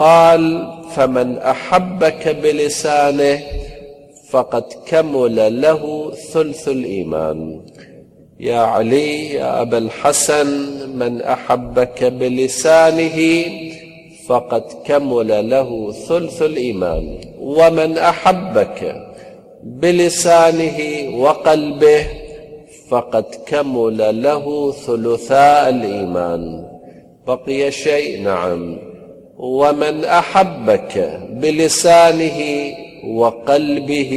قال: فمن أحبك بلسانه فقد كمل له ثلث الإيمان. يا علي يا أبا الحسن، من أحبك بلسانه فقد كمل له ثلث الإيمان، ومن أحبك بلسانه وقلبه فقد كمل له ثلثاء الإيمان. بقي شيء، نعم، ومن أحبك بلسانه وقلبه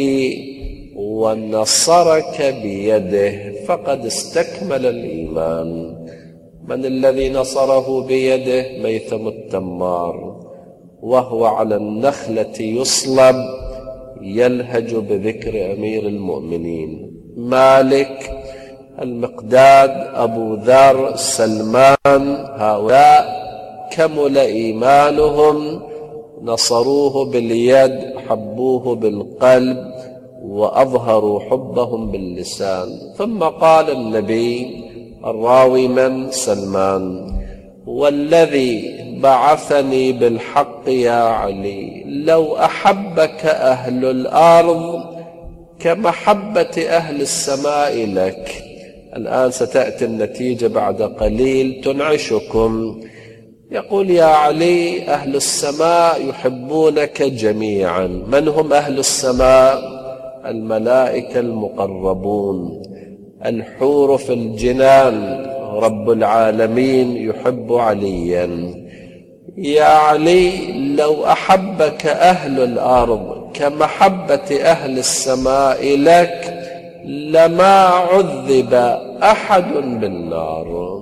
ونصرك بيده فقد استكمل الإيمان. من الذي نصره بيده؟ ميثم التمار، وهو على النخلة يصلب يلهج بذكر أمير المؤمنين. مالك، المقداد، أبو ذر، سلمان، هؤلاء كمل إيمانهم، نصروه باليد، حبوه بالقلب، وأظهروا حبهم باللسان. ثم قال النبي، الراوي من؟ سلمان: والذي بعثني بالحق يا علي لو أحبك أهل الأرض كمحبة أهل السماء لك. الآن ستأتي النتيجة بعد قليل تنعشكم. يقول: يا علي، أهل السماء يحبونك جميعا. من هم أهل السماء؟ الملائكة المقربون، الحور في الجنان، رب العالمين يحب عليا. يا علي، لو أحبك أهل الأرض كمحبة أهل السماء لك لما عذب أحد بالنار،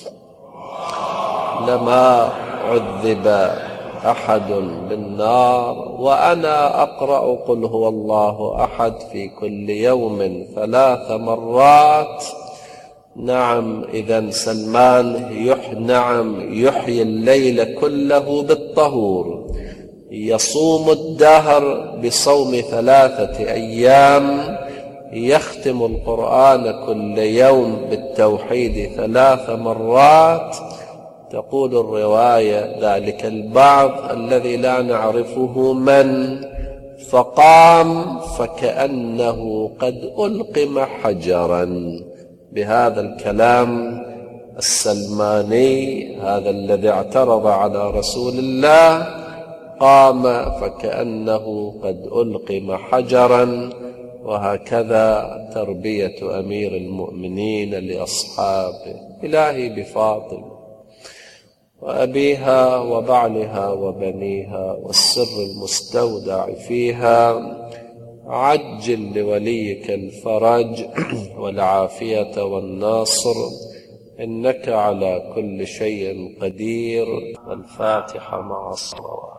لما عذب أحد بالنار. وأنا أقرأ قل هو الله أحد في كل يوم 3 مرات. نعم، إذن سلمان يحيي الليل كله بالطهور، يصوم الدهر بصوم 3 أيام، يختم القرآن كل يوم بالتوحيد 3 مرات. تقول الرواية: ذلك البعض الذي لا نعرفه من، فقام فكأنه قد ألقم حجرا. بهذا الكلام السلماني، هذا الذي اعترض على رسول الله، قام فكأنه قد ألقم حجرا. وهكذا تربية أمير المؤمنين لأصحابه. إلهي بفاطمة وأبيها وبعلها وبنيها والسر المستودع فيها، عجل لوليك الفرج والعافية والناصر، إنك على كل شيء قدير. الفاتحة مع الصلوات.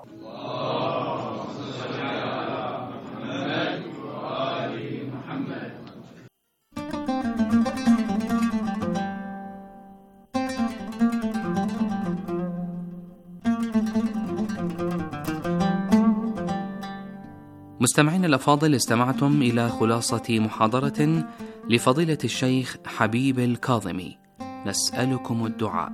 مستمعين الأفاضل، استمعتم إلى خلاصة محاضرة لفضيلة الشيخ حبيب الكاظمي. نسألكم الدعاء.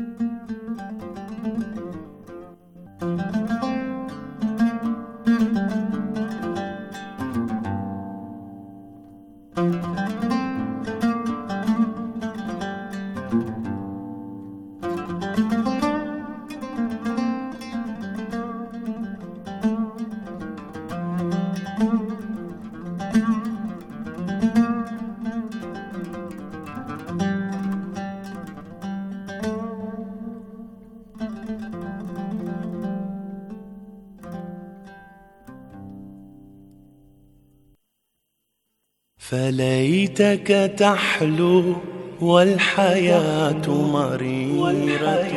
فليتك تحلو والحياة مريرة،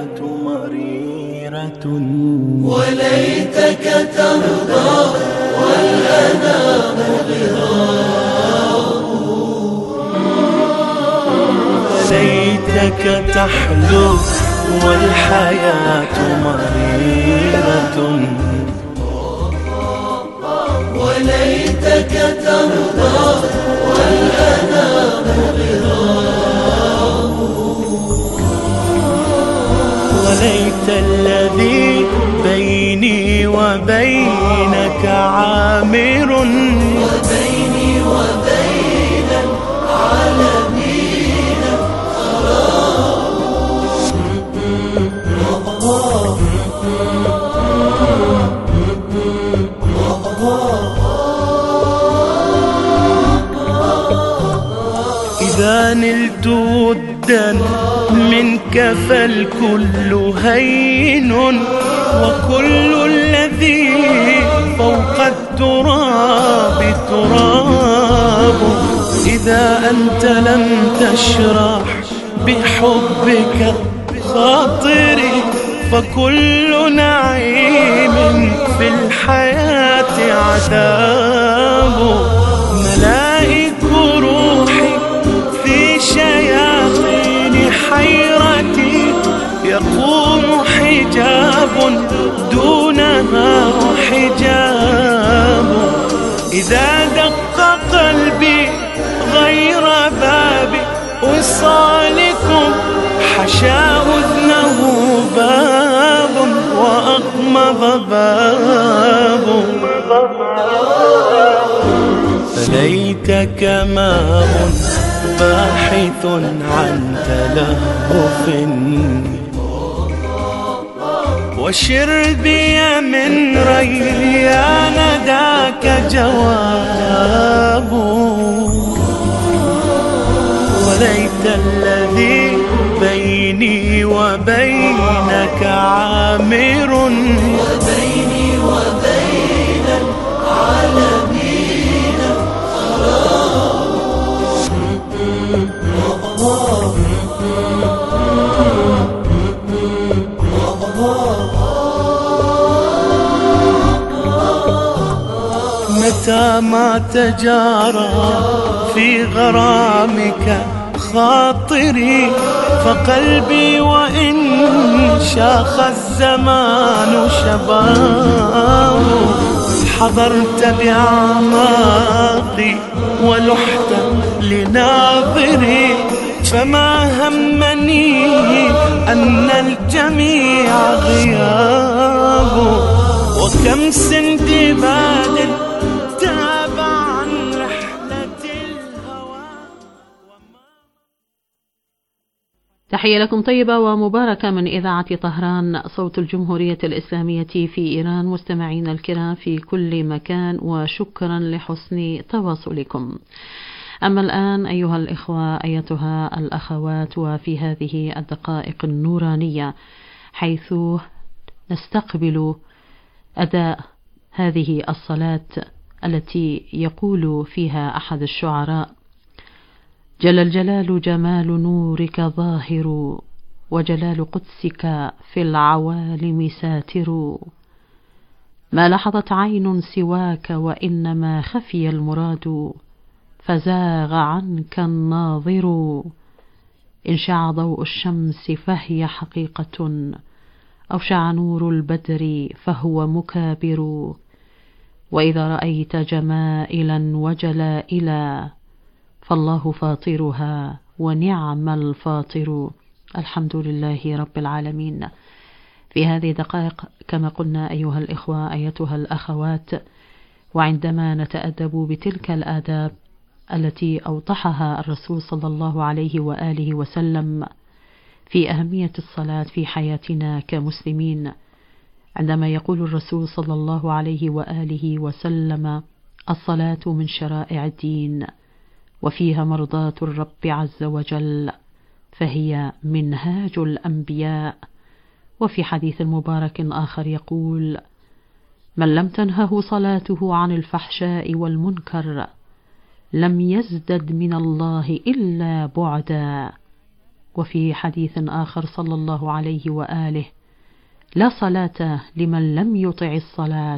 وليتك ترضى والأنام غراب. ليتك تحلو والحياة مريرة، وليتك ترضى والأنام غراب. وليت الذي بين وبينك عامر، وبيني وبين العالمين إذا نلت ودا منك فالكل هين، وكل الذي فوق التراب تراب. إذا أنت لم تشرح بحبك خاطري، فكل نعيم في الحياة عذاب. ملائك روحي في شياطين حيرتي، يقوم حجاب دونها حجاب. إذا دق قلبي غير باب وصالكم، حشا أذنه باب وأغمض باب. فليتك ماء باحث عن تلهف، وشربي من ريان ذاك جواب. وليت الذي بيني وبينك عامر، وبيني وبين العالمين متى ما تجارى في غرامك خاطري، فقلبي وإن شاخ الزمان شباب. حضرت بأعماقي ولحت لناظري، فما همني أن الجميع غياب. وكم سندباد تاب عن رحلة الهوى. تحية لكم طيبة ومباركة من إذاعة طهران صوت الجمهورية الإسلامية في إيران، مستمعين الكرام في كل مكان، وشكرا لحسن تواصلكم. أما الآن أيها الإخوة أيتها الأخوات، وفي هذه الدقائق النورانية حيث نستقبل أداء هذه الصلاة التي يقول فيها أحد الشعراء: جل الجلال جمال نورك ظاهر، وجلال قدسك في العوالم ساتر. ما لحظت عين سواك وإنما خفي المراد، فزاغ عنك الناظر. إن شع ضوء الشمس فهي حقيقة، أو شع نور البدر فهو مكابر. وإذا رأيت جمائلا وجلائلا، فالله فاطرها ونعم الفاطر. الحمد لله رب العالمين. في هذه الدقائق كما قلنا أيها الإخوة أيتها الأخوات، وعندما نتأدب بتلك الآداب التي أوضحها الرسول صلى الله عليه وآله وسلم في أهمية الصلاة في حياتنا كمسلمين، عندما يقول الرسول صلى الله عليه وآله وسلم: الصلاة من شرائع الدين، وفيها مرضاة الرب عز وجل، فهي منهاج الأنبياء. وفي حديث مبارك آخر يقول: من لم تنهه صلاته عن الفحشاء والمنكر لم يزدد من الله إلا بعدا. وفي حديث آخر صلى الله عليه وآله: لا صلاة لمن لم يطع الصلاة.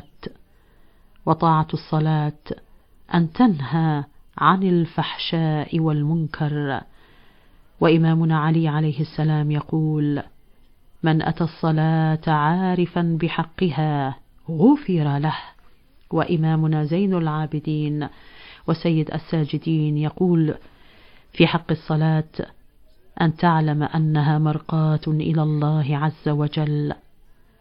وطاعة الصلاة أن تنهى عن الفحشاء والمنكر. وإمامنا علي عليه السلام يقول: من أتى الصلاة عارفا بحقها غفر له. وإمامنا زين العابدين وسيد الساجدين يقول في حق الصلاة: أن تعلم أنها مرقاة إلى الله عز وجل.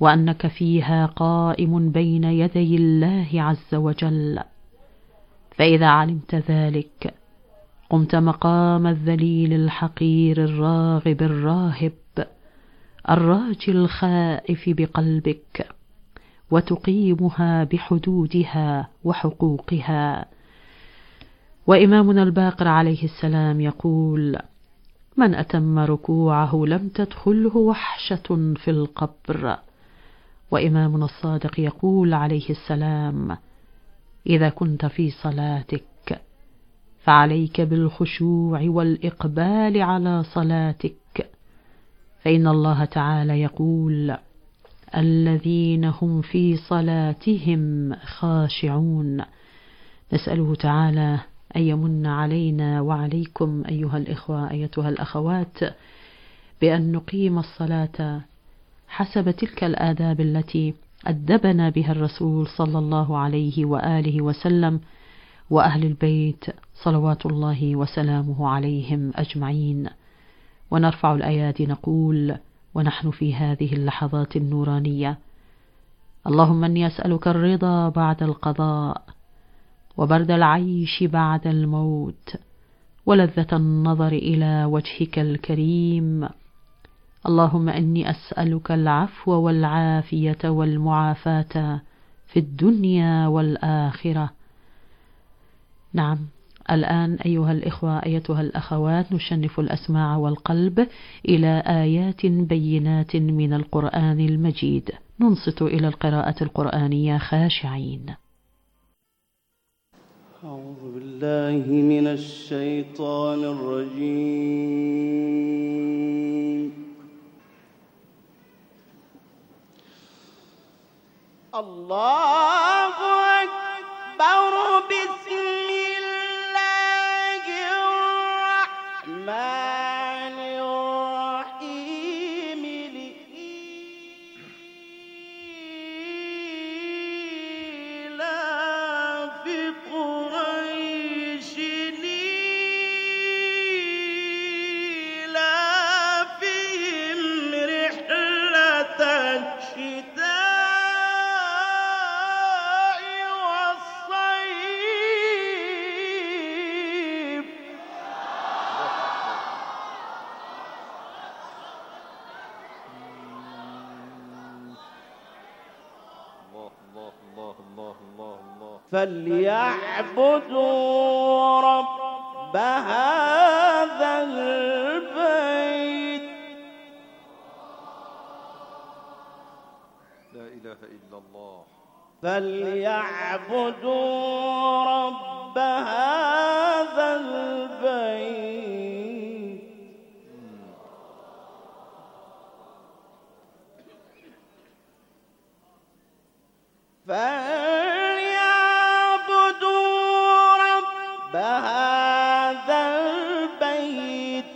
وأنك فيها قائم بين يدي الله عز وجل. فإذا علمت ذلك قمت مقام الذليل الحقير الراغب الراهب الراجي الخائف بقلبك، وتقيمها بحدودها وحقوقها. وإمامنا الباقر عليه السلام يقول: من أتم ركوعه لم تدخله وحشة في القبر. وإمامنا الصادق يقول عليه السلام: إذا كنت في صلاتك فعليك بالخشوع والإقبال على صلاتك، فإن الله تعالى يقول: الذين هم في صلاتهم خاشعون. نسأله تعالى أن يمن علينا وعليكم أيها الإخوة أيتها الأخوات بأن نقيم الصلاة حسب تلك الآداب التي أدبنا بها الرسول صلى الله عليه وآله وسلم وأهل البيت صلوات الله وسلامه عليهم أجمعين. ونرفع الأيادي نقول ونحن في هذه اللحظات النورانية: اللهم إني أسألك الرضا بعد القضاء، وبرد العيش بعد الموت، ولذة النظر إلى وجهك الكريم. اللهم إني أسألك العفو والعافية والمعافاة في الدنيا والآخرة. نعم، الآن أيها الإخوة أيتها الأخوات نشنف الأسماع والقلب إلى آيات بينات من القرآن المجيد، ننصت إلى القراءة القرآنية خاشعين. أعوذ بالله من الشيطان الرجيم. الله أكبر. بسم الله الرحمن الرحيم. لإيلاف قريش إيلافهم رحلة الشتاء فليعبدوا رب هذا البيت. لا إله إلا الله. فليعبدوا رب هذا البيت. هذا البيت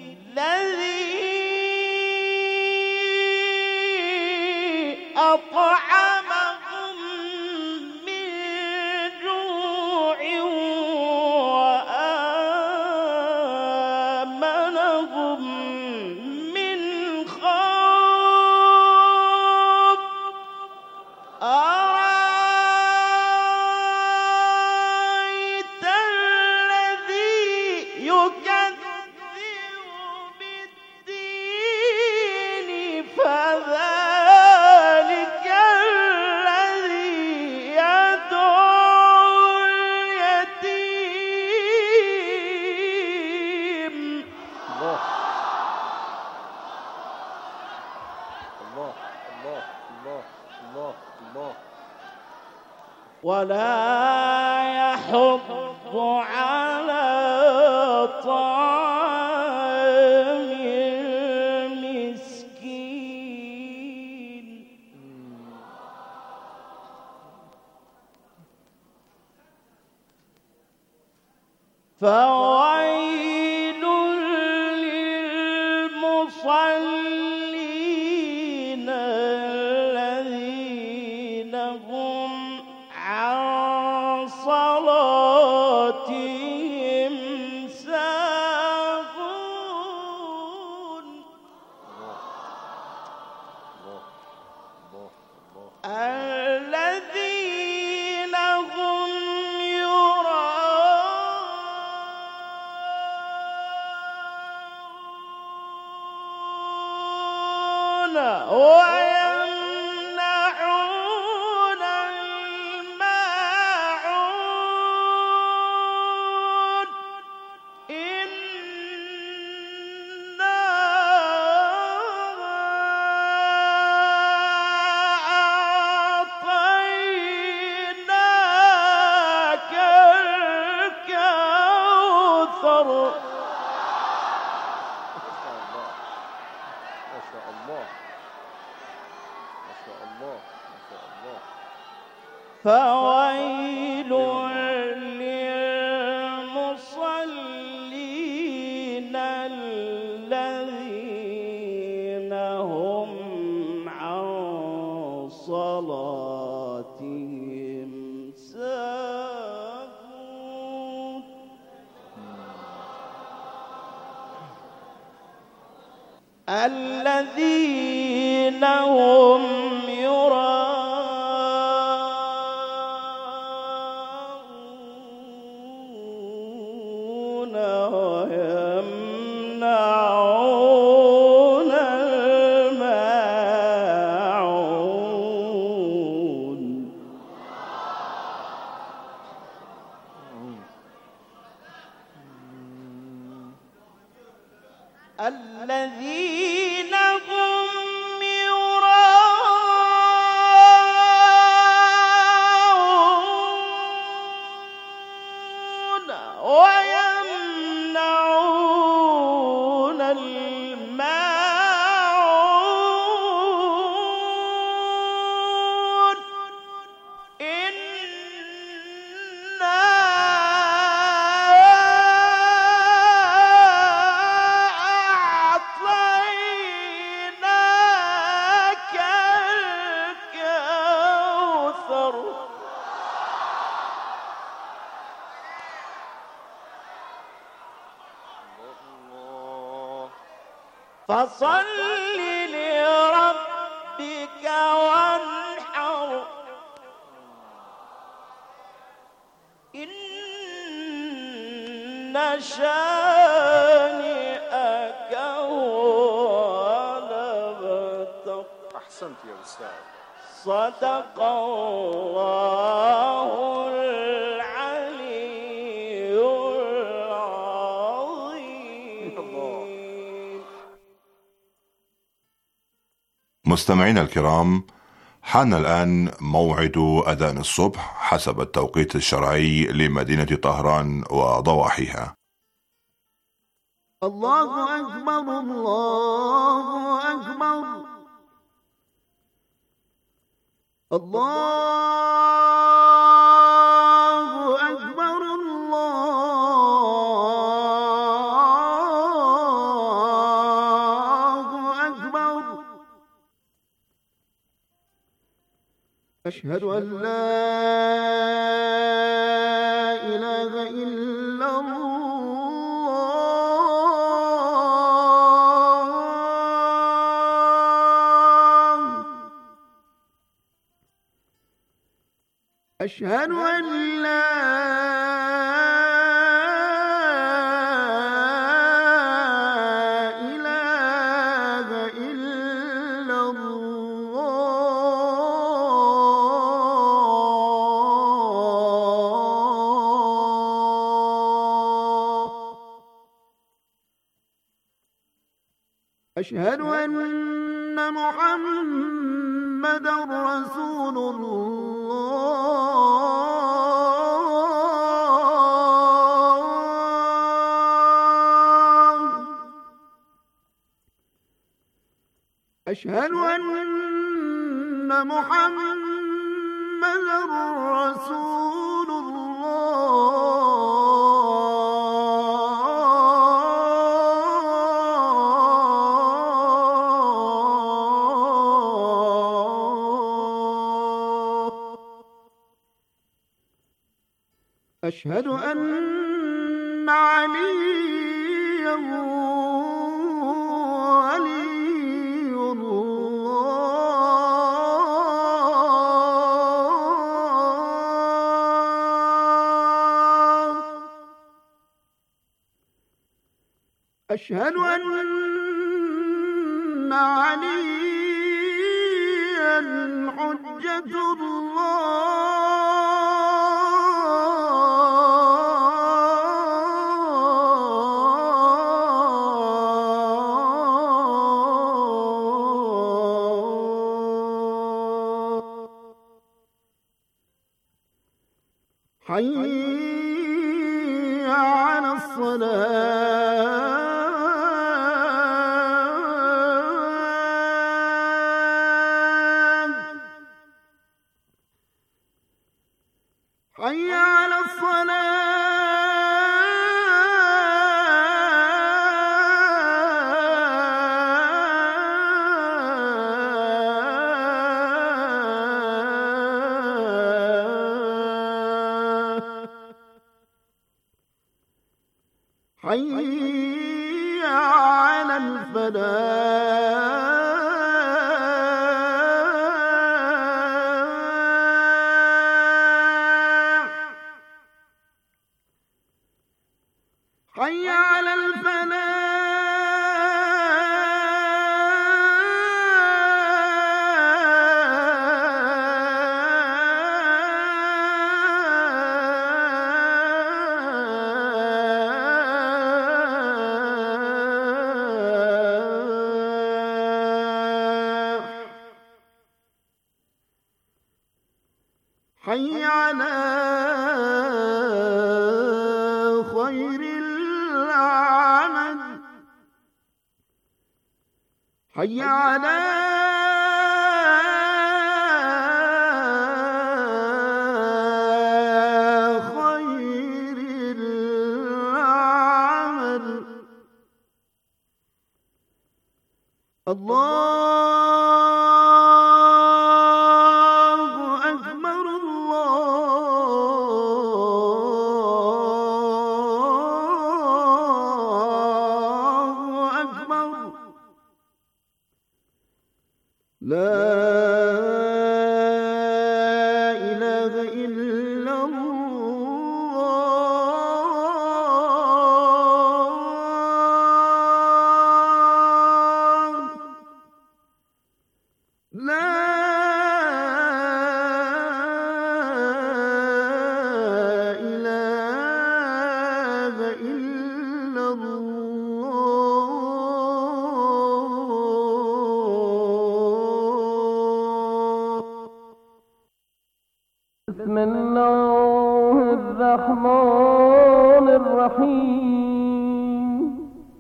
الذي أطعمهم من جوع وآمنهم من خوف. ولا يحض على طعام المسكين. فويل للمصلين الذين هم عن صلاتهم ساهون. فويل للمصلين الذين هم عن صلاتهم ساهون الذين هم يراءون ويمنعون الماعون الذين هم يراءون ويمنعون الماعون إنا أعطيناك الكوثر فصل لربك وانحر إن شانئك هو الأبتر. أحسنت يا أستاذ. صدق الله العلي العظيم. مستمعينا الكرام، حان الآن موعد أذان الصبح حسب التوقيت الشرعي لمدينة طهران وضواحيها. الله أكبر الله أكبر الله أكبر الله أكبر أشهد أن لا إله إلا الله أشهد أن لا إله إلا الله أشهد أن محمدًا رسول الله أشهد أن محمدًا رسول الله أشهد أن عليا ولي الله أشهد أن عليا حجة الله حي على الصلاة حي على حي على الفلاح حي على حي على خير العمل حي على خير العمل لا إله إلا الله لا إله إلا بسم الله الرحمن الرحيم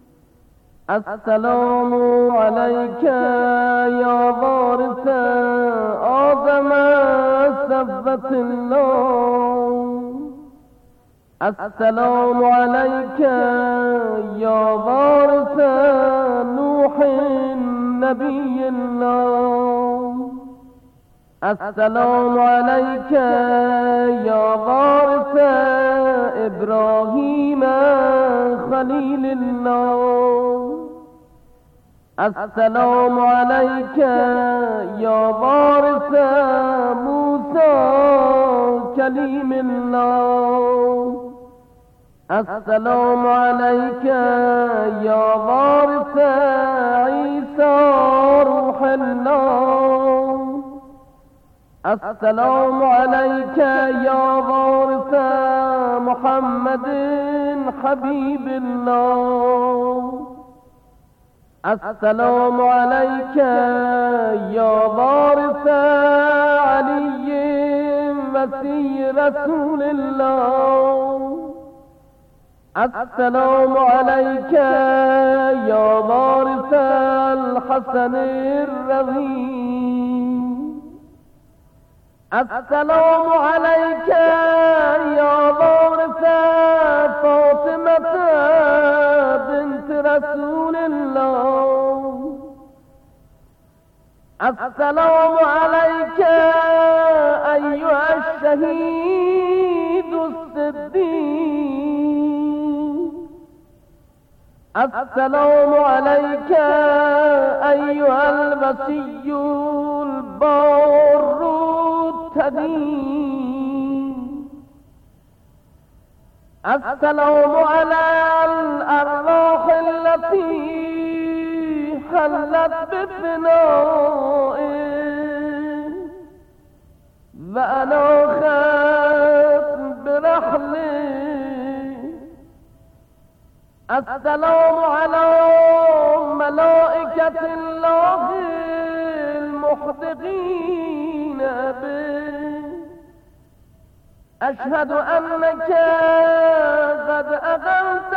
السلام عليك يا وارث آدم سبت الله السلام عليك يا وارث نوح نبي الله السلام عليك يا وارث إبراهيم خليل الله السلام عليك يا وارث موسى كليم الله السلام عليك يا وارث عيسى روح الله السلام عليك يا وارث محمد حبيب الله السلام عليك يا وارث علي مسيح رسول الله السلام عليك يا وارث الحسن الرضي السلام عليك يا وارث فاطمة بنت رسول الله السلام عليك أيها الشهيد الصديق السلام عليك أيها الوصي البار السلام على الأرواح التي حلت بفنائه وأناخت برحله السلام على ملائكة الله المحدقين به أشهد أنك قد أقمت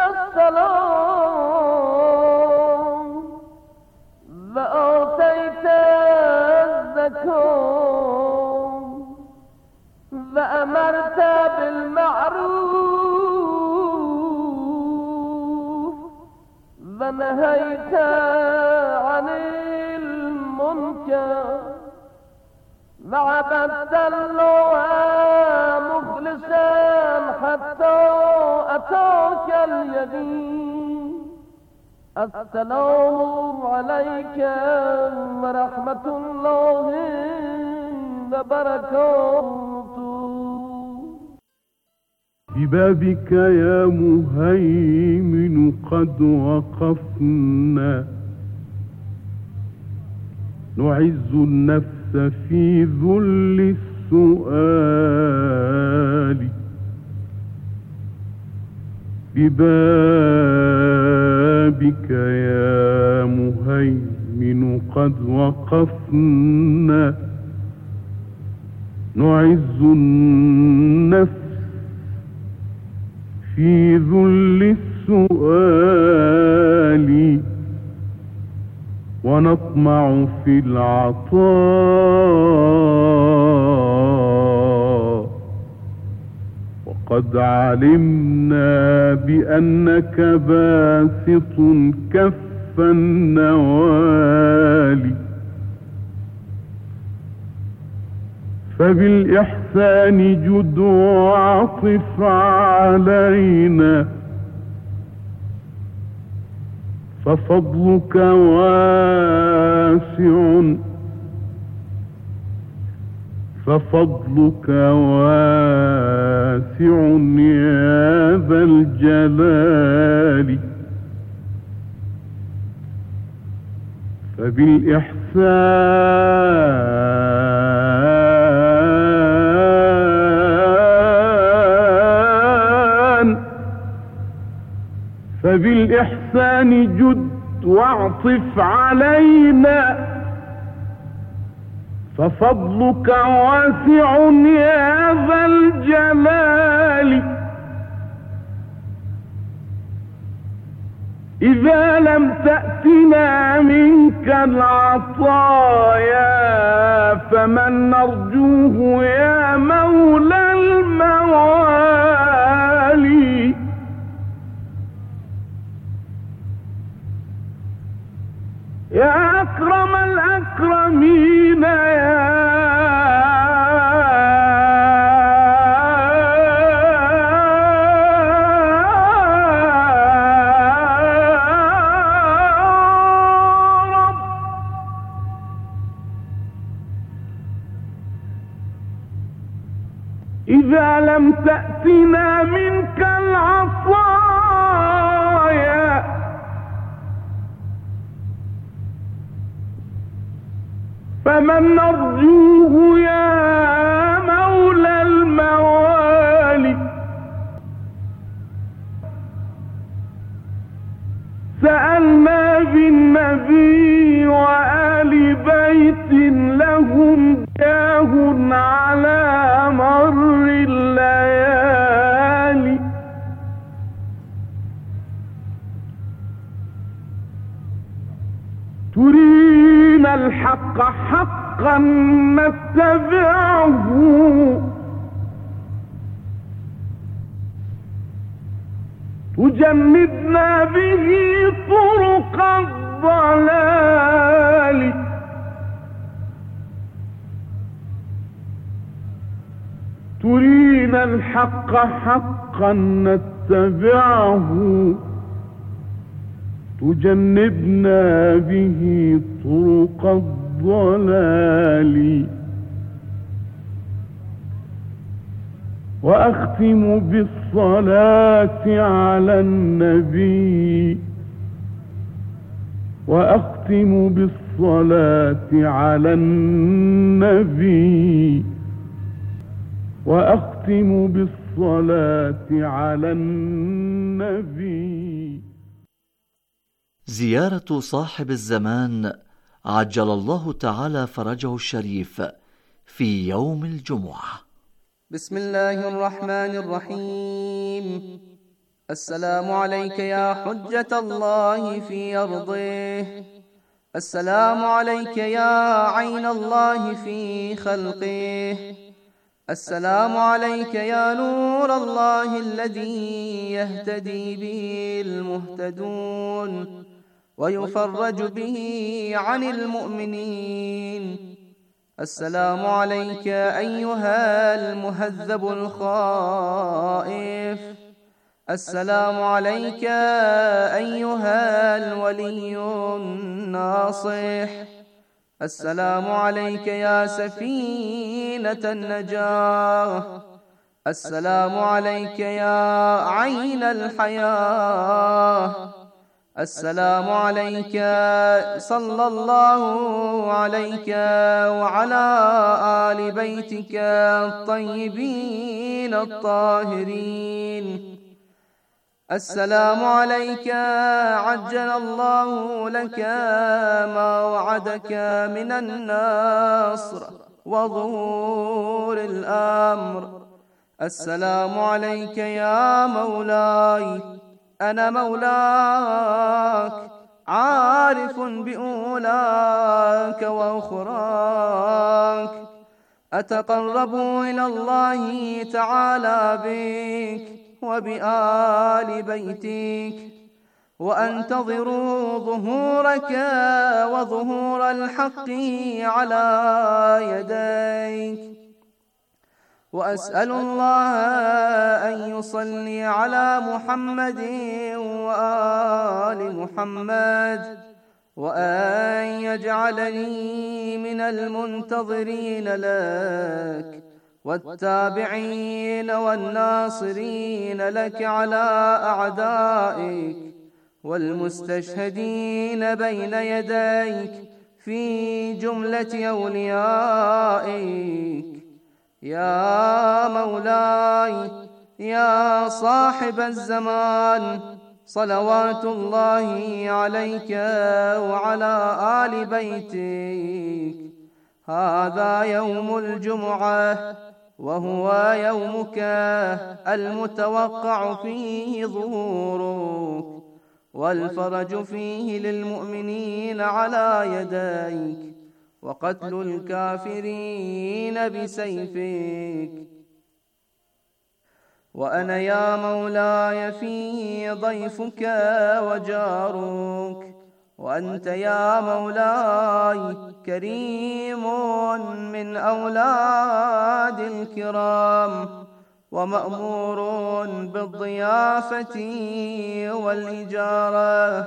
الصلاة وآتيت الزكاة وأمرت ونهيت عن المنكر مع بالدلوى مخلصا حتى أتاك اليقين. السلام عليك ورحمة الله وبركاته. ببابك يا مهيمن قد وقفنا نعز النفس في ذل السؤال. ببابك يا مهيمن قد وقفنا نعز النفس في ذل السؤال ونطمع في العطاء. وقد علمنا بأنك باسط كف النوال. فبالإحسان جد وعطف علينا ففضلك واسع يا ذا الجلال. فبالإحسان جد واعطف علينا ففضلك واسع يا ذا الجلال. إذا لم تأتنا منك العطايا فمن نرجوه يا مولى الموالي. يا أكرم الأكرمين يا رب. إذا لم تأتنا منك العطايا فمن نرجوه يا مولى الموالي. سألنا بالنبي وآل بيت لهم جاه على مر الليالي. ترين الحق حقا نتبعه تجنبنا به طرق الضلال. ترين الحق حقا نتبعه تجنبنا به طرق الضلال. وأختم بالصلاة على النبي وأختم بالصلاة على النبي وأختم بالصلاة على النبي. زيارة صاحب الزمان عجل الله تعالى فرجه الشريف في يوم الجمعة. بسم الله الرحمن الرحيم. السلام عليك يا حجة الله في أرضه. السلام عليك يا عين الله في خلقه. السلام عليك يا نور الله الذي يهتدي به المهتدون. ويفرج به عن المؤمنين. السلام عليك أيها المهذب الخائف. السلام عليك أيها الولي الناصح. السلام عليك يا سفينة النجاة. السلام عليك يا عين الحياة. السلام عليك صلى الله عليك وعلى آل بيتك الطيبين الطاهرين. السلام عليك عجل الله لك ما وعدك من النصر وظهور الأمر. السلام عليك يا مولاي، أنا مولاك، عارف بأولاك وأخراك، أتقرب إلى الله تعالى بك وبآل بيتك، وأنتظر ظهورك وظهور الحق على يديك. وأسأل الله أن يصلي على محمد وآل محمد، وأن يجعلني من المنتظرين لك والتابعين والناصرين لك على أعدائك، والمستشهدين بين يديك في جملة أوليائك. يا مولاي يا صاحب الزمان، صلوات الله عليك وعلى آل بيتك. هذا يوم الجمعة، وهو يومك المتوقع فيه ظهورك، والفرج فيه للمؤمنين على يديك، وقتل الكافرين بسيفك. وأنا يا مولاي فيه ضيفك وجارك، وأنت يا مولاي كريم من أولاد الكرام، ومأمور بالضيافة والإجارة،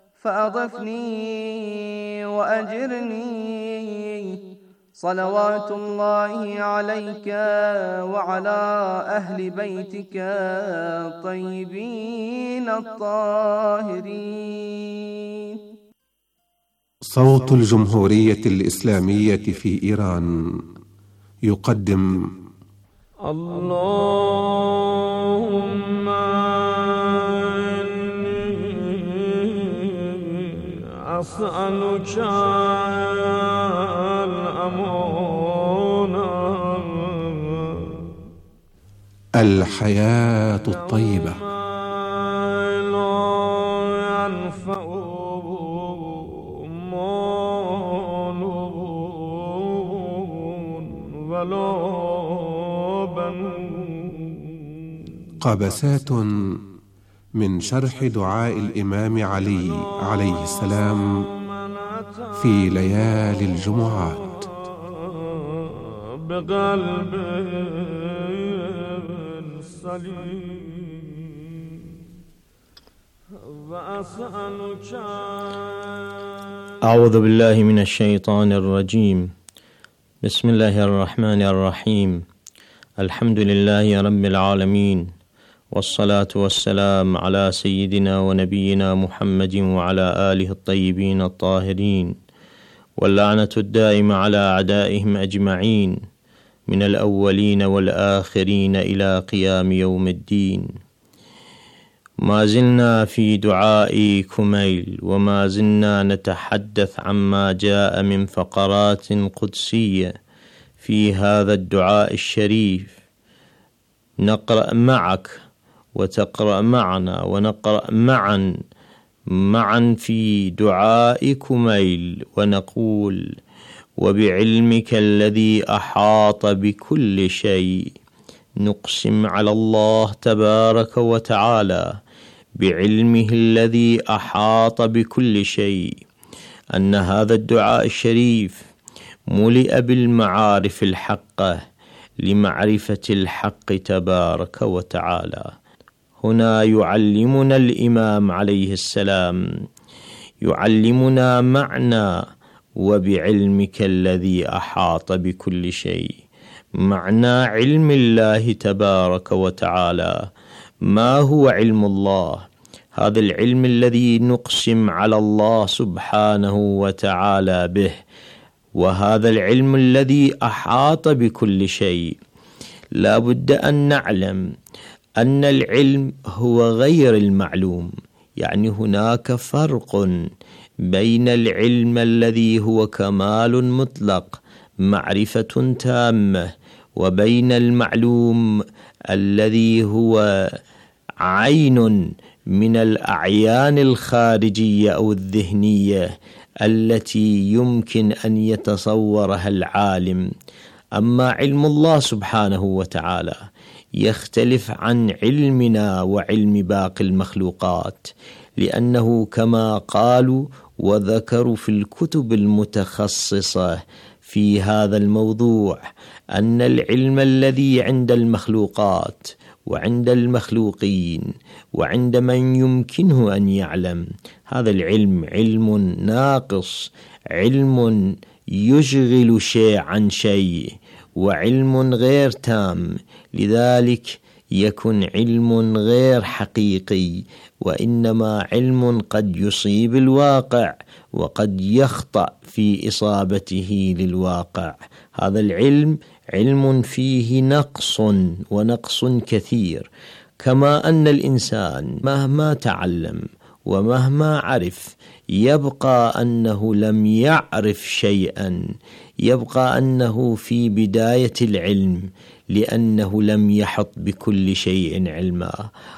فأضفني وأجرني. صلوات الله عليك وعلى أهل بيتك الطيبين الطاهرين. صوت الجمهورية الإسلامية في إيران يقدم اللهم أسألك الأمانة، الحياة الطيبة، لا ينفع مال ولا بنون. قبسات من شرح دعاء الإمام علي عليه السلام في ليالي الجمعات. بقلب سليم وأسألك. أعوذ بالله من الشيطان الرجيم. بسم الله الرحمن الرحيم. الحمد لله رب العالمين، والصلاة والسلام على سيدنا ونبينا محمد وعلى آله الطيبين الطاهرين، واللعنة الدائمة على أعدائهم أجمعين من الأولين والآخرين إلى قيام يوم الدين. ما زلنا في دعاء كميل، وما زلنا نتحدث عما جاء من فقرات قدسية في هذا الدعاء الشريف. نقرأ معك وتقرأ معنا ونقرأ معا في دعاء كميل، ونقول: وبعلمك الذي أحاط بكل شيء نقسم على الله تبارك وتعالى بعلمه الذي أحاط بكل شيء أن هذا الدعاء الشريف ملئ بالمعارف الحقة لمعرفة الحق تبارك وتعالى. هنا يعلمنا الإمام عليه السلام، يعلمنا معنى وبعلمك الذي أحاط بكل شيء، معنى علم الله تبارك وتعالى. ما هو علم الله؟ هذا العلم الذي نقسم على الله سبحانه وتعالى به، وهذا العلم الذي أحاط بكل شيء. لا بد أن نعلم أن العلم هو غير المعلوم، يعني هناك فرق بين العلم الذي هو كمال مطلق معرفة تامة، وبين المعلوم الذي هو عين من الأعيان الخارجية أو الذهنية التي يمكن أن يتصورها العالم. أما علم الله سبحانه وتعالى يختلف عن علمنا وعلم باقي المخلوقات، لأنه كما قالوا وذكروا في الكتب المتخصصة في هذا الموضوع أن العلم الذي عند المخلوقات وعند المخلوقين وعند من يمكنه أن يعلم، هذا العلم علم ناقص، علم يشغل شيء عن شيء، وعلم غير تام. لذلك يكون علم غير حقيقي، وإنما علم قد يصيب الواقع وقد يخطأ في إصابته للواقع. هذا العلم علم فيه نقص، ونقص كثير. كما أن الإنسان مهما تعلم ومهما عرف يبقى أنه لم يعرف شيئا، يبقى أنه في بداية العلم، لأنه لم يحط بكل شيء علما،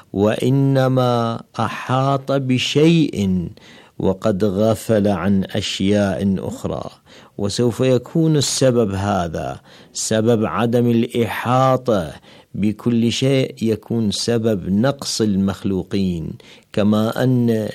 وإنما أحاط بشيء وقد غفل عن أشياء أخرى. وسوف يكون السبب هذا سبب عدم الإحاطة بكل شيء، يكون سبب نقص المخلوقين، كما أن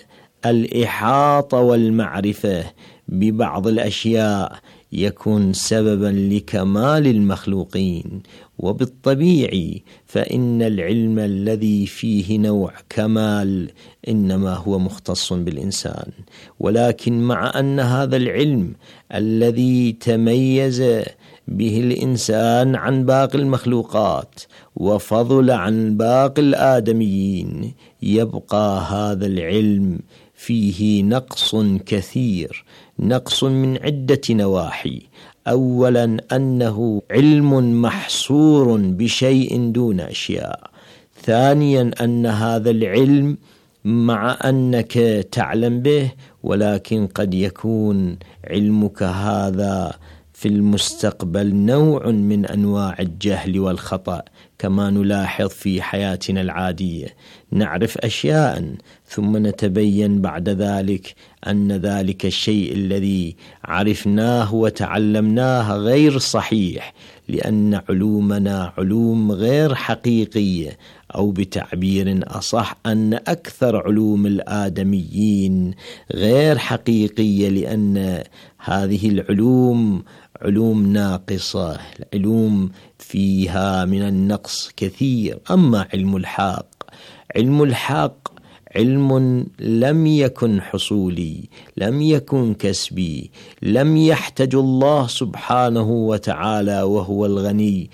الإحاطة والمعرفة ببعض الأشياء يكون سببا لكمال المخلوقين. وبالطبيعي فإن العلم الذي فيه نوع كمال إنما هو مختص بالإنسان، ولكن مع أن هذا العلم الذي تميز به الإنسان عن باقي المخلوقات وفضل عن باقي الآدميين، يبقى هذا العلم فيه نقص كثير، نقص من عدة نواحي. أولا أنه علم محصور بشيء دون أشياء. ثانيا أن هذا العلم مع أنك تعلم به، ولكن قد يكون علمك هذا في المستقبل نوع من أنواع الجهل والخطأ، كما نلاحظ في حياتنا العادية، نعرف أشياء ثم نتبين بعد ذلك أن ذلك الشيء الذي عرفناه وتعلمناه غير صحيح، لأن علومنا علوم غير حقيقية، أو بتعبير أصح أن أكثر علوم الآدميين غير حقيقية، لأن هذه العلوم علوم ناقصة، علوم فيها من النقص كثير. أما علم الحق، علم الحق علم لم يكن حصولي، لم يكن كسبي، لم يحتج الله سبحانه وتعالى وهو الغني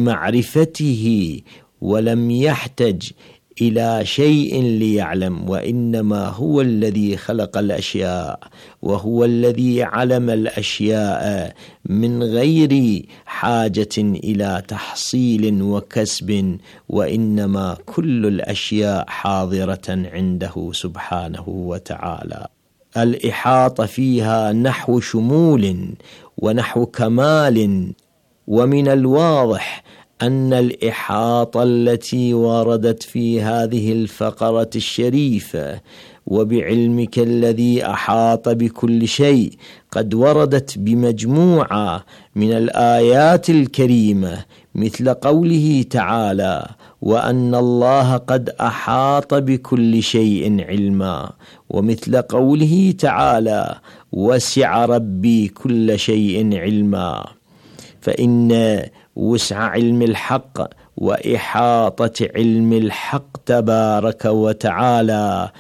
لمعرفته، ولم يحتج إلى شيء ليعلم، وإنما هو الذي خلق الأشياء، وهو الذي علم الأشياء من غير حاجة إلى تحصيل وكسب، وإنما كل الأشياء حاضرة عنده سبحانه وتعالى. الإحاطة فيها نحو شمول ونحو كمال. ومن الواضح أن الإحاطة التي وردت في هذه الفقرة الشريفة وبعلمك الذي أحاط بكل شيء قد وردت بمجموعة من الآيات الكريمة مثل قوله تعالى: وأن الله قد أحاط بكل شيء علما، ومثل قوله تعالى: وسع ربي كل شيء علما. فإن وسع علم الحق وإحاطة علم الحق تبارك وتعالى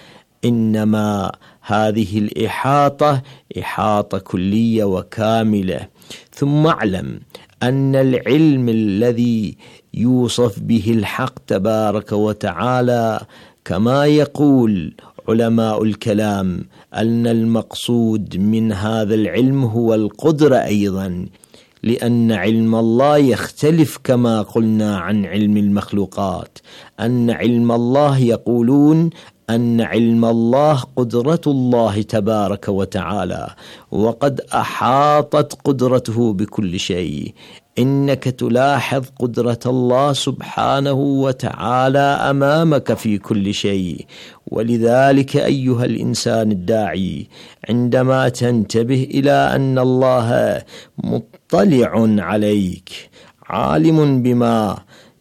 إنما هذه الإحاطة إحاطة كلية وكاملة. ثم اعلم أن العلم الذي يوصف به الحق تبارك وتعالى كما يقول علماء الكلام أن المقصود من هذا العلم هو القدرة أيضا، لأن علم الله يختلف كما قلنا عن علم المخلوقات. أن علم الله يقولون أن علم الله قدرة الله تبارك وتعالى، وقد أحاطت قدرته بكل شيء. إنك تلاحظ قدرة الله سبحانه وتعالى أمامك في كل شيء. ولذلك أيها الإنسان الداعي، عندما تنتبه إلى أن الله مطلع عليك عالم بما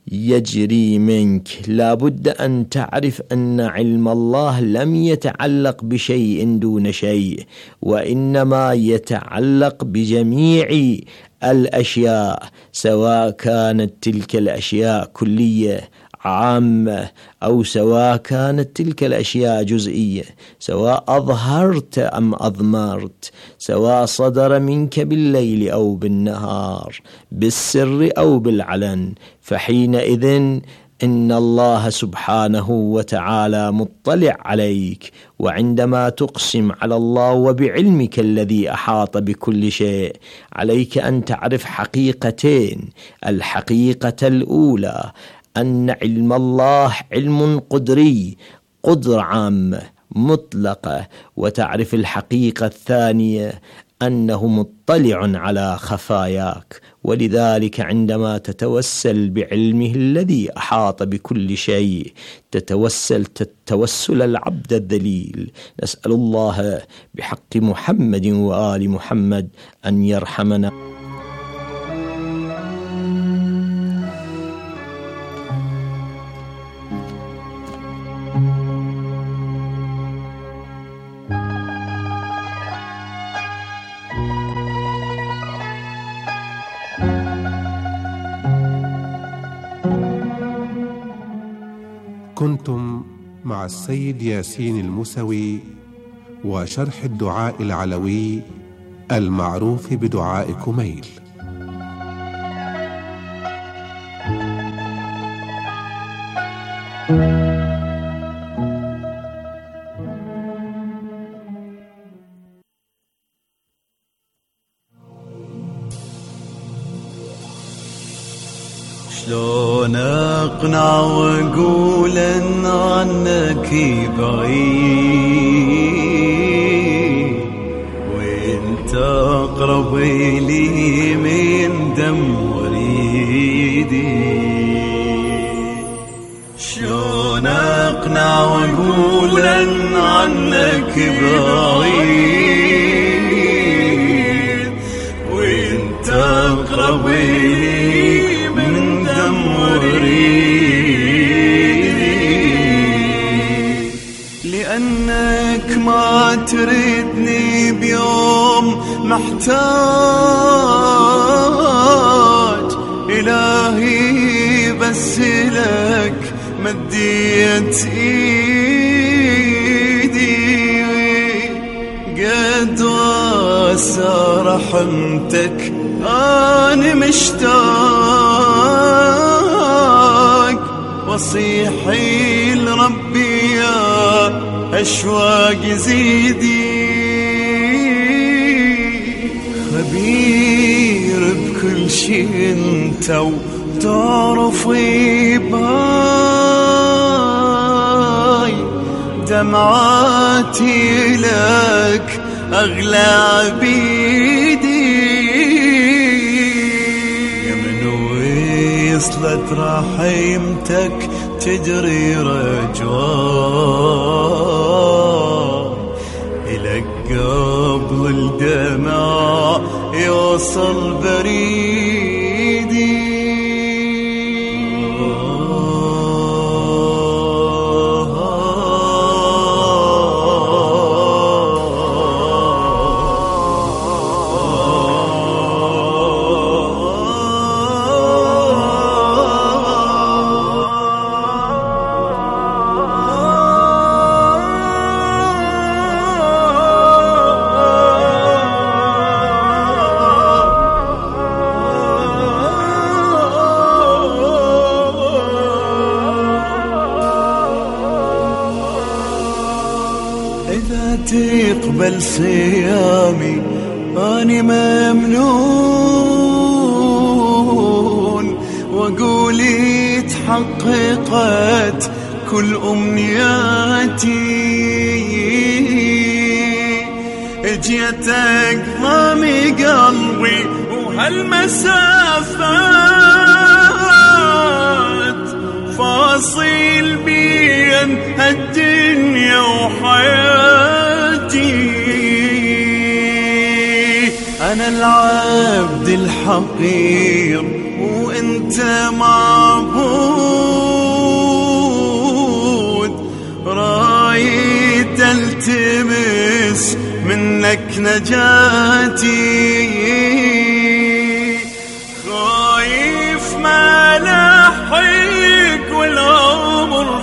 يجري منك، لا بد أن تعرف أن علم الله لم يتعلق بشيء دون شيء، وإنما يتعلق بجميع الأشياء، سواء كانت تلك الأشياء كلية عامة أو سواء كانت تلك الأشياء جزئية، سواء أظهرت أم أضمرت، سواء صدر منك بالليل أو بالنهار، بالسر أو بالعلن. فحينئذ إن الله سبحانه وتعالى مطلع عليك. وعندما تقسم على الله وبعلمك الذي أحاط بكل شيء، عليك أن تعرف حقيقتين. الحقيقة الأولى أن علم الله علم قدري، قدرة عامة مطلقة، وتعرف الحقيقة الثانية أنه مطلع على خفاياك. ولذلك عندما تتوسل بعلمه الذي أحاط بكل شيء تتوسل توسل العبد الذليل. نسأل الله بحق محمد وآل محمد أن يرحمنا. كنتم مع السيد ياسين الموسوي وشرح الدعاء العلوي المعروف بدعاء كميل. شلون اقنع واقول ان عنك بعيد وانت اقرب لي من دم وريدي؟ شلون اقنع واقول ان عنك بعيد وانت اقرب لي من دم وريدي؟ لأنك ما تردني بيوم محتاج إلهي، بس لك مديت إيدي قد واسع رحمتك أنا مشتاق وصيحي لربي يا أشواق زيدي. خبير بكل شي انت وتعرف باي دمعاتي لك أغلى عبيدي. وصلت رحمتك تجري رجوان إلك قبل الدمع يوصل بريدي. يقبل صيامي أني ممنون، وأقولي تحققت كل أمنياتي. جيتك ضامي قلبي وهالمسافات، فاصل بين الدنيا وحياتي. أنا العبد الحقير وأنت معبود، رايد التمس منك نجاتي. خايف ما لحق والعمر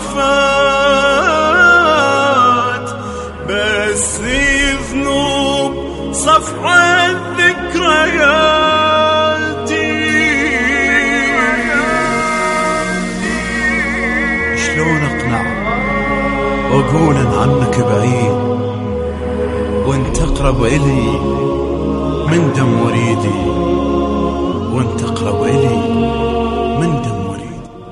فات، بس ذنوب صفحة ذكرياتي. شلون أقنع وأقول أن عنك بعيد وانت أقرب إلي من دم وريدي، وانت أقرب إلي من دم وريدي.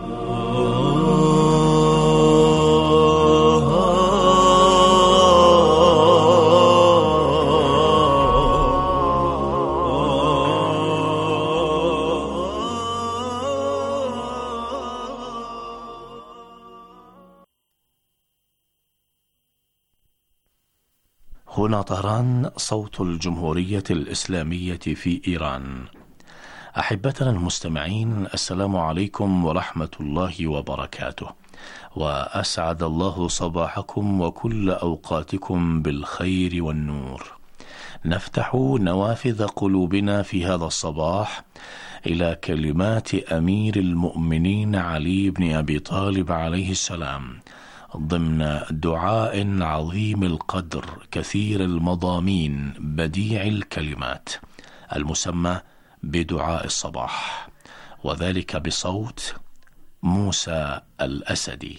هنا طهران، صوت الجمهورية الإسلامية في إيران. أحبتنا المستمعين، السلام عليكم ورحمة الله وبركاته، وأسعد الله صباحكم وكل أوقاتكم بالخير والنور. نفتح نوافذ قلوبنا في هذا الصباح إلى كلمات أمير المؤمنين علي بن أبي طالب عليه السلام، ضمن دعاء عظيم القدر كثير المضامين بديع الكلمات، المسمى بدعاء الصباح، وذلك بصوت موسى الأسدي.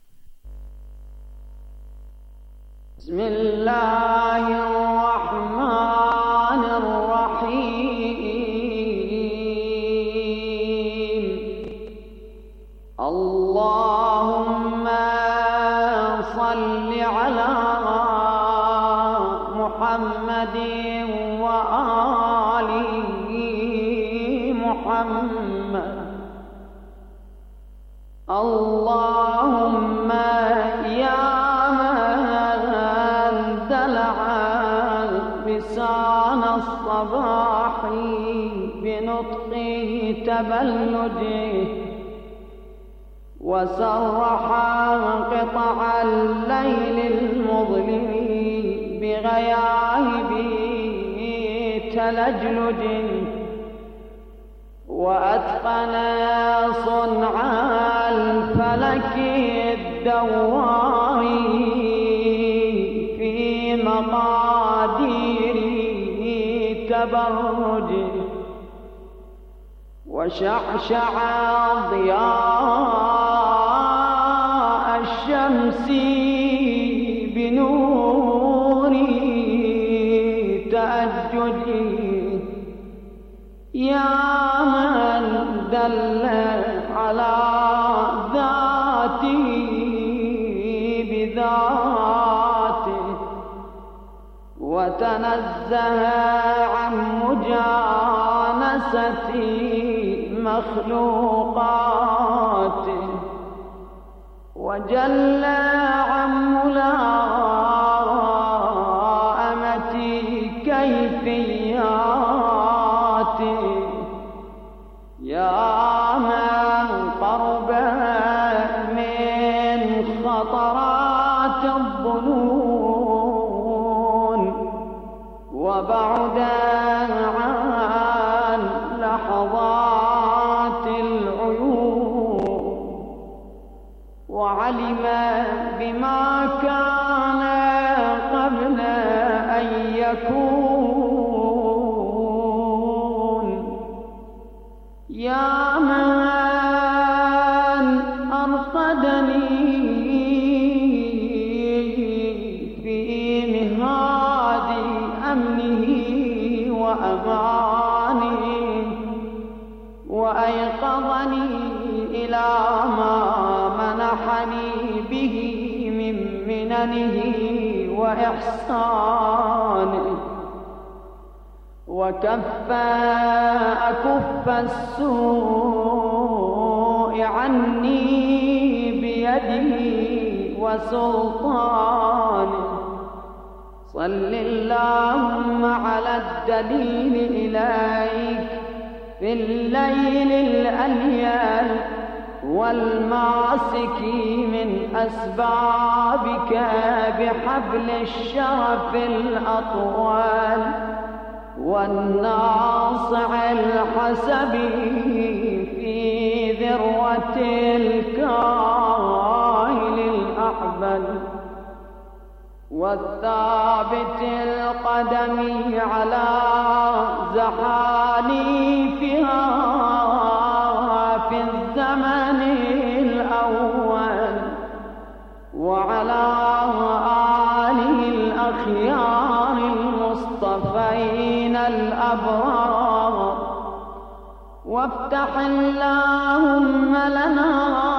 بسم الله الرحمن الرحيم. اللهم صل على محمد وآل محمد. اللهم يا من دلع لسان الصباح بنطق تبلده، وسرح قطع الليل المظلم بغياهب تلجلج، وأتقن صنع الفلك الدوار في مقادير تبرج، وشعشع ضياء الشمس بنور تأجج، يا من دل على ذاته بذاته، وتنزه عن مجانسة مخلوقاته، وجل عن ملائمة كيفياته، يا من قرب من خطرات الظنون، وبعد عن لحظات العيون، وعلم بما كان قبل أن يكون، يا من أرقدني في مهاد إلى ما منحني به من مننه وإحسانه، وكف أكف السوء عني بيده وسلطانه. صل اللهم على الدليل إليك في الليل الأليل والماسك من أسبابك بحبل الشرف الأطول والناصع الحسب في ذروة الكائن الأحبل، والثابت القدم على زحاليفها في الزمن الأول، وعلى آله الأخيار المصطفين الأبرار. وافتح اللهم لنا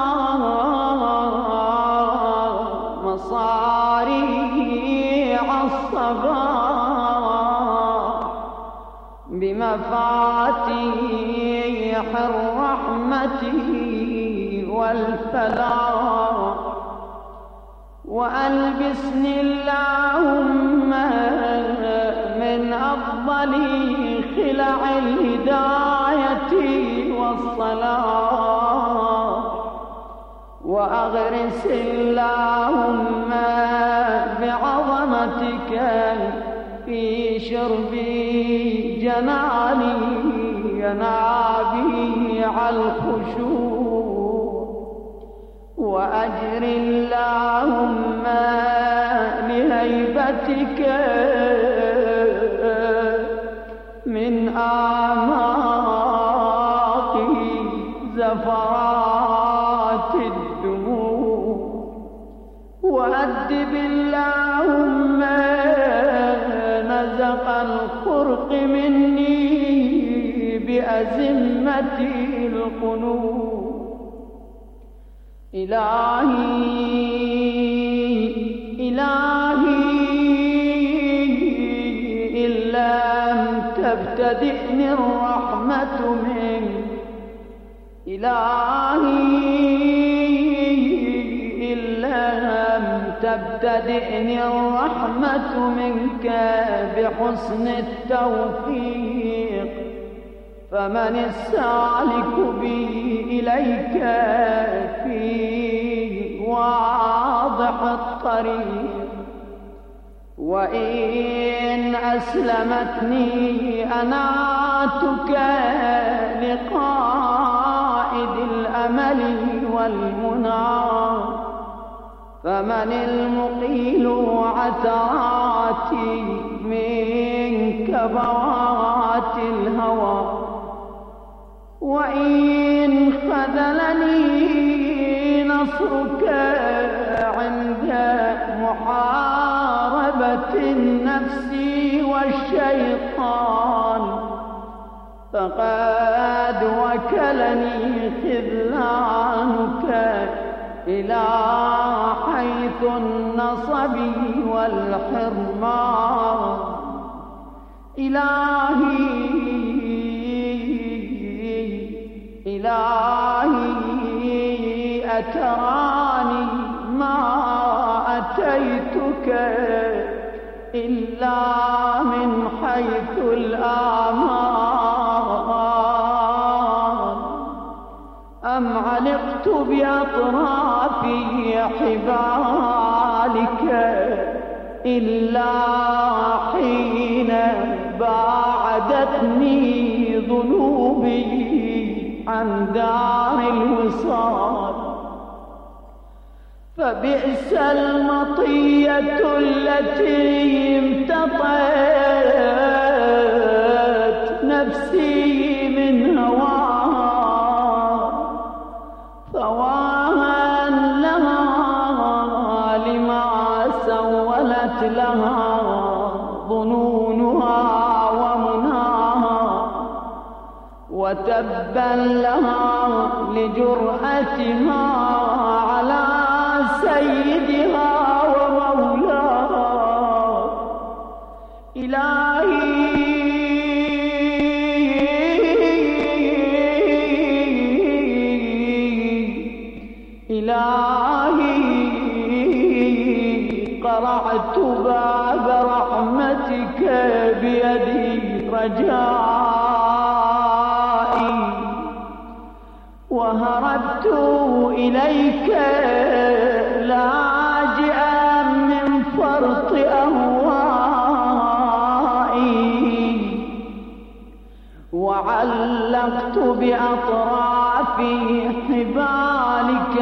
مصاريع الصغار بمفاتيح الرحمة والفلاح، وألبسني اللهم من أفضل خلع الهداية والصلاح، وأغرس اللهم بعظمتك في شرب جناني ينابيع الخشوع، وأجر اللهم لهيبتك من أعماق زفرات الدموع، وأدب اللهم نزق الخرق مني بأزمة القنوط. إلهي إن لم تبتدئني الرحمة منك، إلهي إن لم تبتدئني الرحمة منك بحسن التوفيق، فمن السالك بي إليك في واضح الطريق، وإن أسلمتني أناتك لقائد الأمل والمنى، فمن المقيل عثراتي من كبوات الهوى، وإن خذلني نصرك عند محاربة النفس والشيطان، فقد وكلني خذلانك إلى حيث النصب والحرمان. إلهي أتراني ما أتيتك إلا من حيث الآمان، أم علقت بأطراف حبالك إلا حين باعدتني ذنوبي عن دار الوصال، فبئس المطية التي امتطت نفسي من هواها، فواها لها لما سولت لها ظنونها ومناها، وتبا لها لجرأتها على سيدها ومولاه. إلهي قرعت باب رحمتك بيدي رجائي، وهربت إليك لاجئا من فرط أهوائي، وعلقت بأطراف حبالك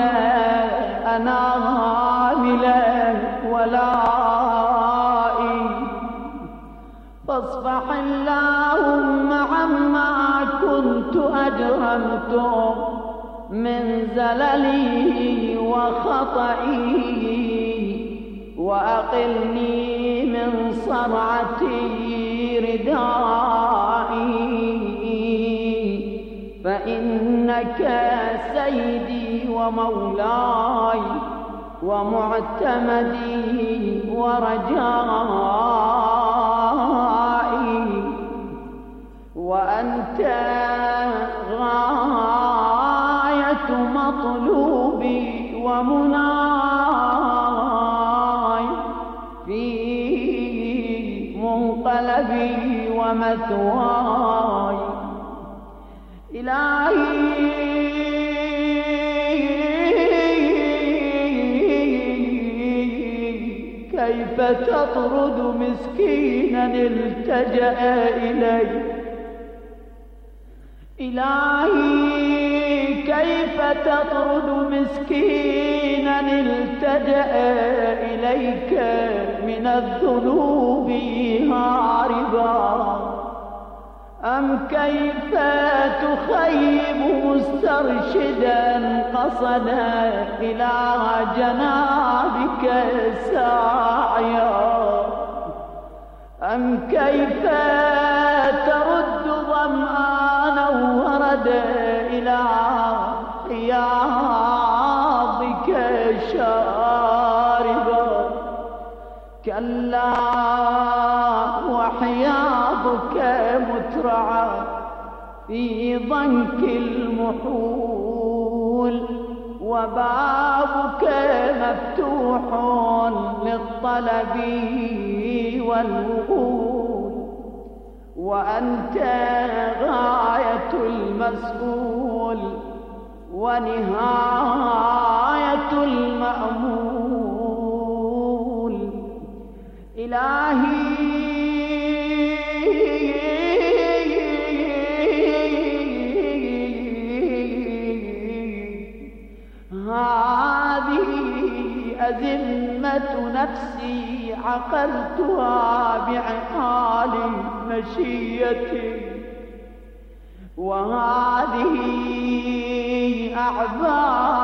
أنامل ولائي. فاصفح اللهم عما كنت أجرمت من زللي وخطئي، وأقلني من صرعة ردائي، فإنك سيدي ومولاي ومعتمدي ورجائي، وأنت غاية مطلوبي ومناي في منقلبي ومثواي. إلهي كيف تطرد مسكينا التجأ إليك؟ إلهي كيف تطرد مسكينا التجأ إليك من الذنوب هاربا؟ أم كيف تخيب مسترشدا قصدا إلى جنابك ساعيا؟ أم كيف ترد ظمآنا وردا إلى حياضك شاربا؟ كلا وحياضك مترعى في ضنك المحول، وبابك مفتوح للطلب والوصول، وأنت غاية المسؤول ونهاية المأمول. إلهي هذه أزمة نفسي عقلتها بعقال مشيتي، وهذه أعذار